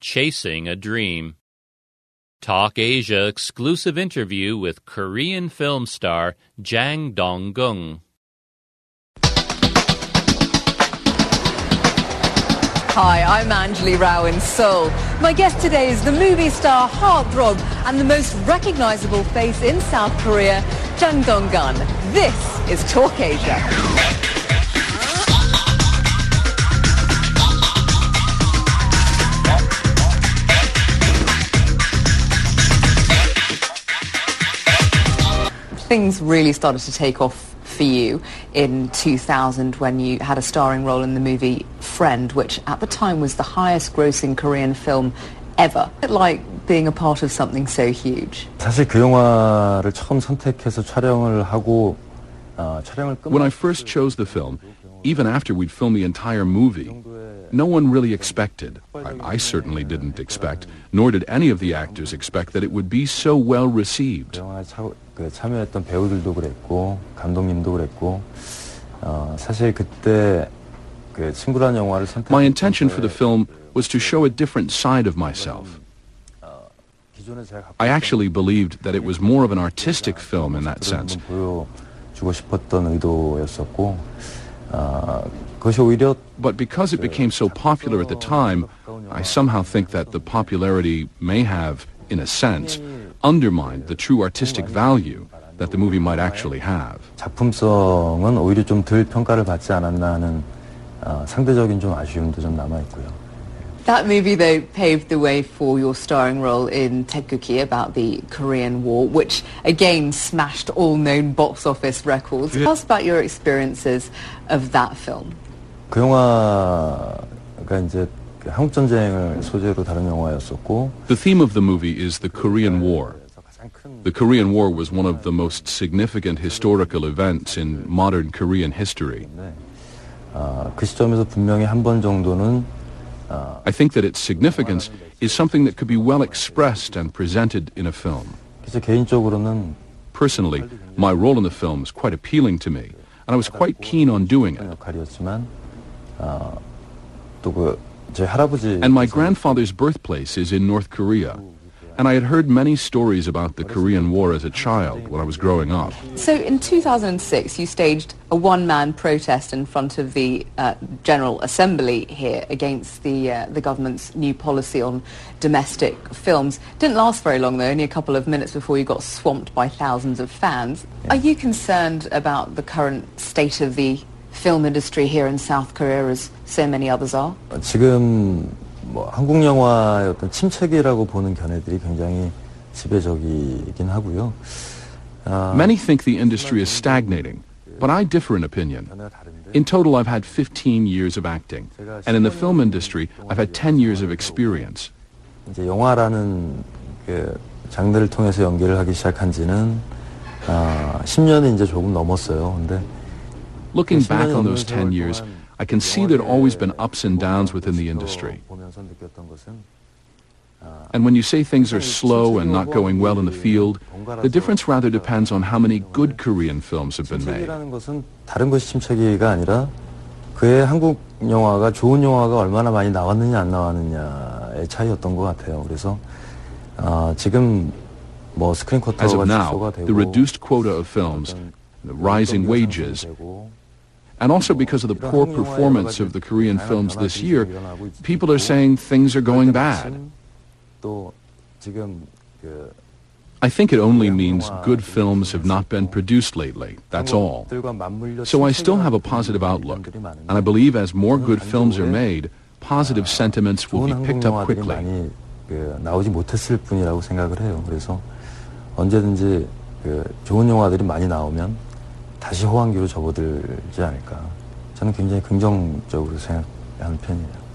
Chasing a Dream. Talk Asia exclusive interview with Korean film star Jang Dong-gung. Hi, I'm Anjali Rao in Seoul. My guest today is the movie star, heartthrob, and the most recognizable face in South Korea, Jang Dong-gun. This is Talk Asia. Things really started to take off for you in 2000 when you had a starring role in the movie Friend, which at the time was the highest grossing Korean film ever. Like being a part of something so huge. 사실 그 영화를 처음 선택해서 촬영을 하고 촬영을 끝. When I first chose the film, even after we'd filmed the entire movie, no one really expected, I certainly didn't expect, nor did any of the actors expect that it would be so well received. 참여했던 배우들도 그랬고 감독님도 그랬고 사실 그때 그 친구라는 영화를 선택. My intention for the film was to show a different side of myself. I actually believed that it was more of an artistic film in that sense. 보여주고 싶었던 의도였었고 But because it became so popular at the time, I somehow think that the popularity may have, in a sense, undermined the true artistic value that the movie might actually have. 작품성은 오히려 좀 덜 평가를 받지 않았나 하는 상대적인 좀 아쉬움도 좀 남아 있고요. That movie, though, paved the way for your starring role in Taegukgi about the Korean War, which again smashed all known box office records. Tell us about your experiences of that film. 그 영화가 이제 한국 전쟁을 소재로 다룬 영화였었고. The theme of the movie is the Korean War. The Korean War was one of the most significant historical events in modern Korean history. 그 시점에서 분명히 한 번 정도는 I think that its significance is something that could be well expressed and presented in a film. 그래서 개인적으로는 Personally, my role in the film is quite appealing to me, and I was quite keen on doing it. 역할이었지만 또 그 제 할아버지 And my grandfather's birthplace is in North Korea, and I had heard many stories about the Korean War as a child when I was growing up. So in 2006, you staged a one-man protest in front of the General Assembly here against the government's new policy on domestic films. Didn't last very long, though, only a couple of minutes before you got swamped by thousands of fans. Are you concerned about the current state of the film industry here in South Korea, as so many others are? 지금 뭐 한국 영화의 어떤 침체기라고 보는 견해들이 굉장히 지배적이긴 하고요. Many think the industry is stagnating, but I differ in opinion. In total, I've had 15 years of acting, and in the film industry, I've had 10 years of experience. 이제 영화라는 그 장르를 통해서 연기를 하기 시작한 지는 10년이 이제 조금 넘었어요. 근데 Looking back on those 10 years, I can see there have always been ups and downs within the industry. And when you say things are slow and not going well in the field, the difference rather depends on how many good Korean films have been made. 침체기라는 것은 다른 것이 침체기가 아니라 그의 한국 영화가 좋은 영화가 얼마나 많이 나왔느냐 안 나왔느냐의 차이였던 것 같아요. 그래서 지금 뭐 스크린 쿼터가 As of now, 축소가 되고 the reduced quota of films, the rising wages, and also because of the poor performance of the Korean films this year, people are saying things are going bad. I think it only means good films have not been produced lately, that's all. So I still have a positive outlook, and I believe as more good films are made, positive sentiments will be picked up quickly. 나오지 못했을 뿐이라고 생각을 해요. 그래서 언제든지 좋은 영화들이 많이 나오면 다시 호황기로 접어들지 않을까. 저는 굉장히 긍정적으로 생각하는 편이에요.